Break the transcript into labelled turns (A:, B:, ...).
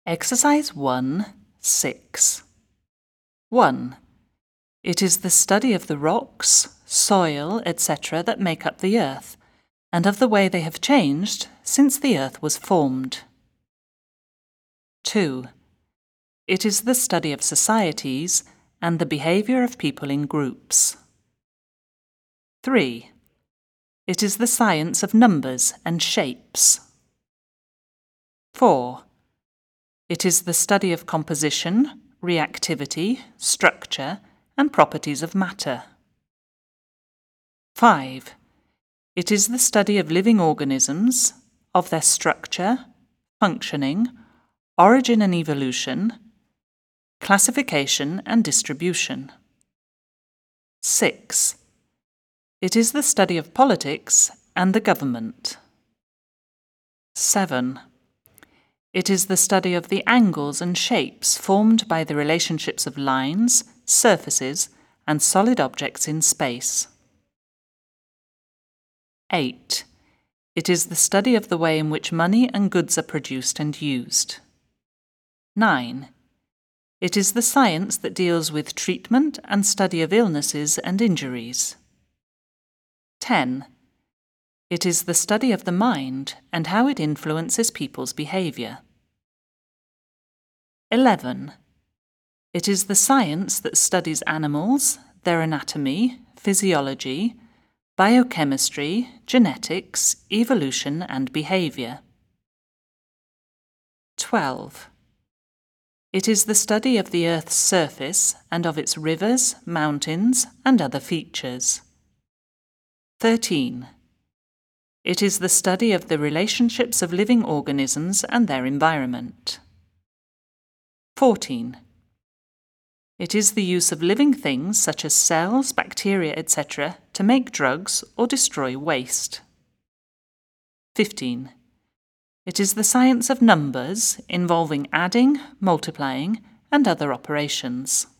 A: Exercise 1, 6. 1. It is the study of the rocks, soil, etc. that make up the earth, and of the way they have changed since the earth was formed. 2. It is the study of societies and the behaviour of people in groups. 3. It is the science of numbers and shapes. 4. It is the study of composition, reactivity, structure, and properties of matter. 5. It is the study of living organisms, of their structure, functioning, origin and evolution, classification and distribution. 6. It is the study of politics and the government. 7. It is the study of the angles and shapes formed by the relationships of lines, surfaces, and solid objects in space. 8. It is the study of the way in which money and goods are produced and used. 9. It is the science that deals with treatment and study of illnesses and injuries. 10. It is the study of the mind and how it influences people's behaviour. 11. It is the science that studies animals, their anatomy, physiology, biochemistry, genetics, evolution and behaviour. 12. It is the study of the Earth's surface and of its rivers, mountains and other features. 13. It is the study of the relationships of living organisms and their environment. 14. It is the use of living things such as cells, bacteria, etc. to make drugs or destroy waste. 15. It is the science of numbers involving adding, multiplying, and other operations.